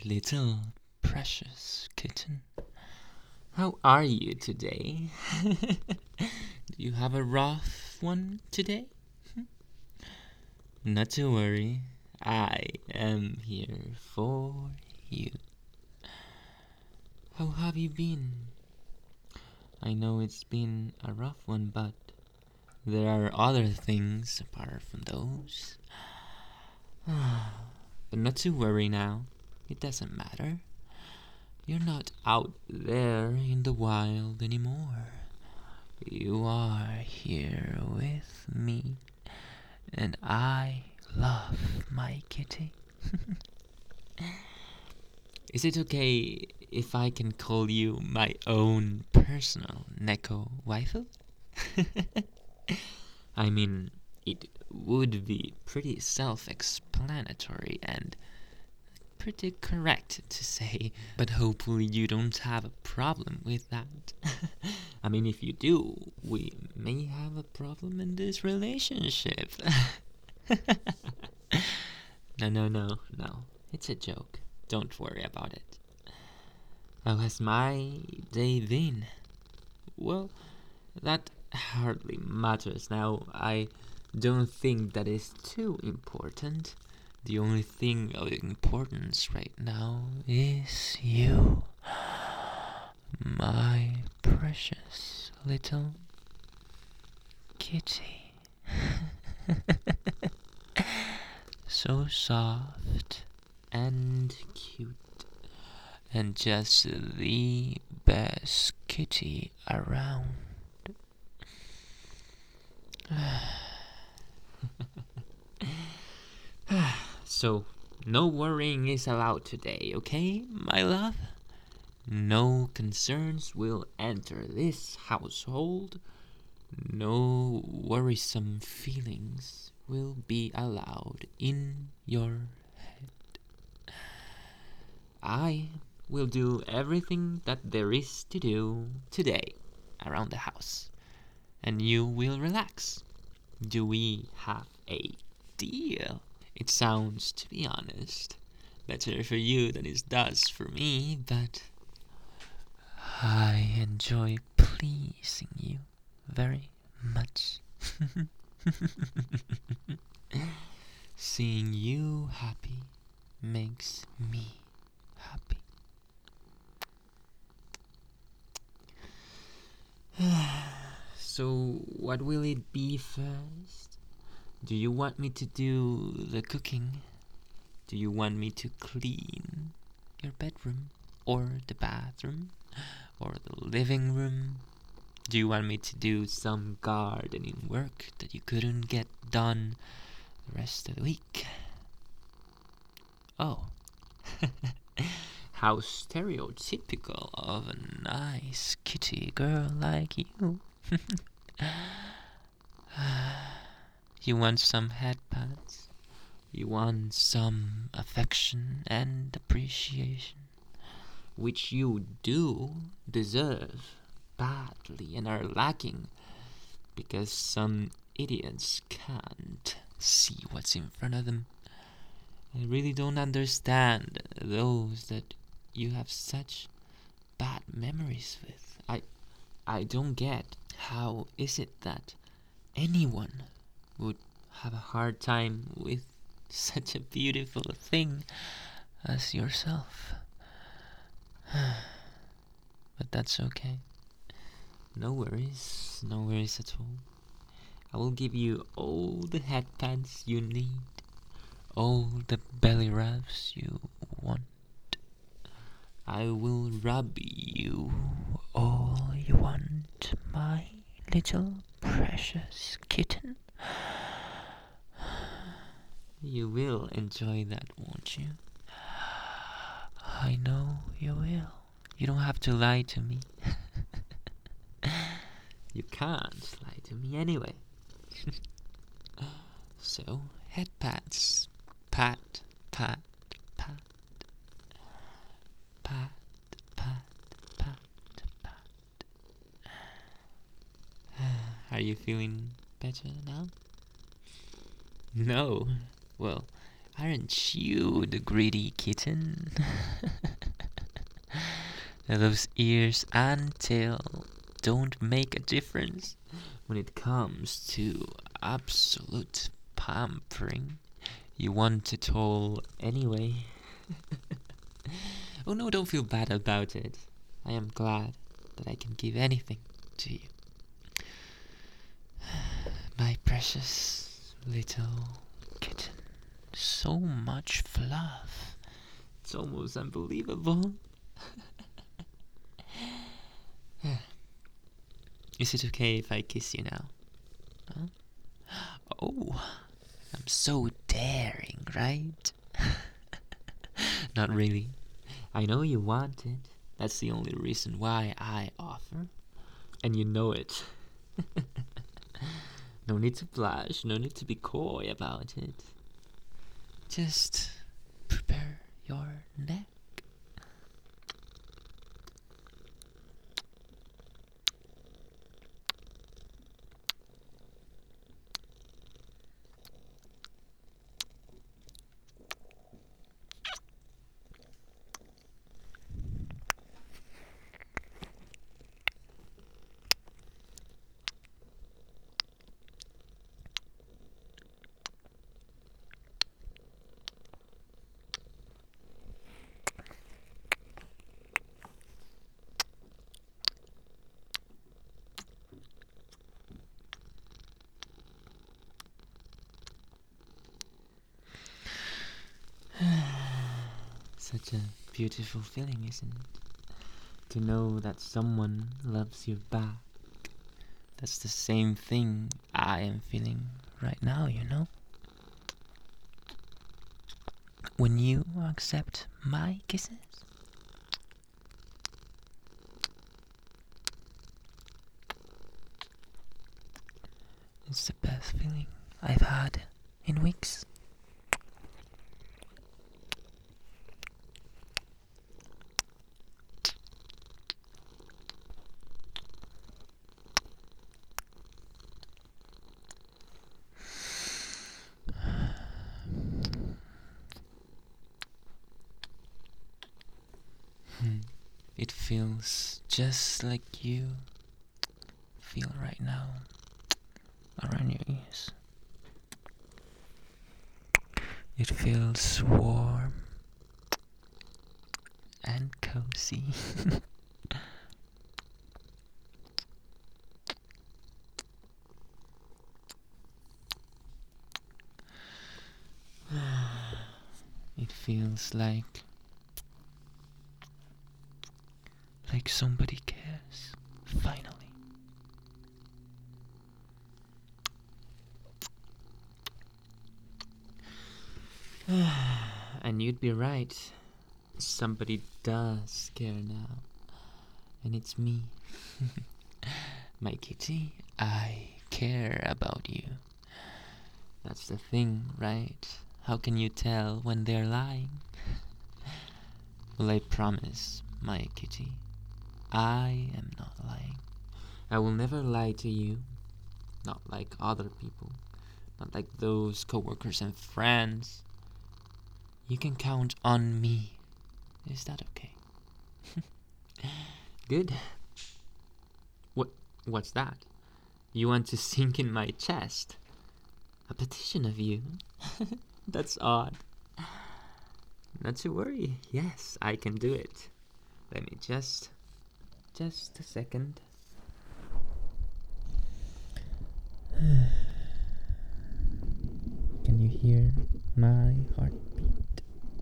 little precious kitten. How are you today? Do you have a rough one today? Not to worry, I am here for you. How have you been? I know it's been a rough one, but there are other things apart from those. But not to worry now, it doesn't matter. You're not out there in the wild anymore. You are here with me, and I love my kitty. Is it okay if I can call you my own personal Neko waifu? I mean, it would be pretty self-explanatory and pretty correct to say, but hopefully you don't have a problem with that. I mean, if you do, we may have a problem in this relationship. No. It's a joke. Don't worry about it. How has my day been? Well, that hardly matters now. I don't think that is too important. The only thing of importance right now is you, my precious little kitty. So soft and cute, and just the best kitty around. So, no worrying is allowed today, okay, my love? No concerns will enter this household. No worrisome feelings will be allowed in your head. I will do everything that there is to do today around the house, and you will relax. Do we have a deal? It sounds, to be honest, better for you than it does for me, but I enjoy pleasing you very much. Seeing you happy makes me happy. So, what will it be first? Do you want me to do the cooking? Do you want me to clean your bedroom? Or the bathroom? Or the living room? Do you want me to do some gardening work that you couldn't get done the rest of the week? Oh. How stereotypical of a nice kitty girl like you. You want some head pats? You want some affection and appreciation, which you do deserve badly and are lacking because some idiots can't see what's in front of them. I really don't understand those that you have such bad memories with. I don't get how is it that anyone would have a hard time with such a beautiful thing as yourself. But that's okay. No worries at all. I will give you all the head pads you need, all the belly rubs you want. I will rub you all you want, my little precious kitten. You will enjoy that, won't you? I know you will. You don't have to lie to me. You can't lie to me anyway. So, head pats. Pat, pat, pat. Pat, pat, pat, pat. Are you feeling better now? No. Well, Aren't you the greedy kitten? Those ears and tail don't make a difference when it comes to absolute pampering. You want it all anyway. Oh no, don't feel bad about it. I am glad that I can give anything to you. My precious little kitten. So much fluff. It's almost unbelievable. Is it okay if I kiss you now? Huh? Oh, I'm so daring, right? Not really. I know you want it. That's the only reason why I offer. And you know it. No need to blush, no need to be coy about it. Just prepare your neck. Such a beautiful feeling, isn't it? To know that someone loves you back. That's the same thing I am feeling right now, you know? When you accept my kisses. It's the best feeling I've had in weeks. It feels just like you feel right now around your ears. It feels warm and cozy. It feels like somebody cares, finally. And you'd be right. Somebody does care now. And it's me. My kitty, I care about you. That's the thing, right? How can you tell when they're lying? Well, I promise, my kitty, I am not lying. I will never lie to you. Not like other people. Not like those coworkers and friends. You can count on me. Is that okay? Good. What's that? You want to sink in my chest? A petition of you? That's odd. Not to worry. Yes, I can do it. Let me just a second. Can you hear my heartbeat?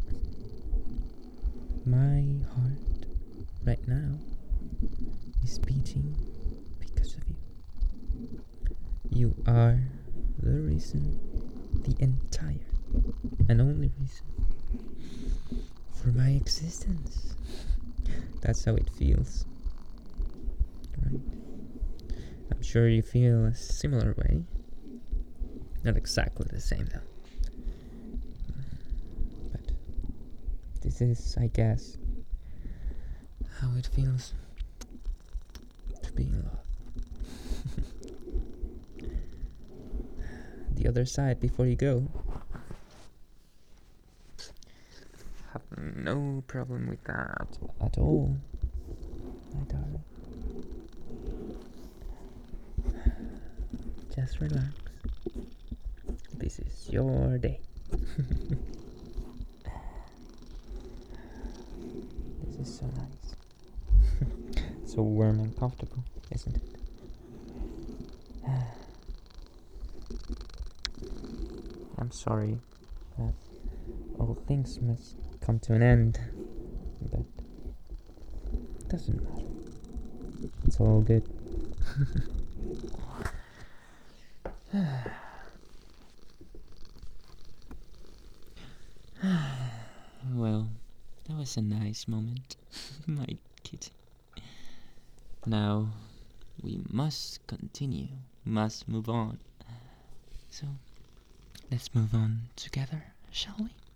My heart right now is beating because of you. You are the reason, the entire and only reason for my existence. That's how it feels, right? I'm sure you feel a similar way. Not exactly the same though. But this is, I guess, how it feels to be in love. The other side before you go. no problem with that at all, my darling. Just relax. This is your day. This is so nice. So warm and comfortable, isn't it? I'm sorry that all things must come to an end, but it doesn't matter. It's all good. Well, that was a nice moment, my kitty. Now, we must continue, must move on. So, let's move on together, shall we?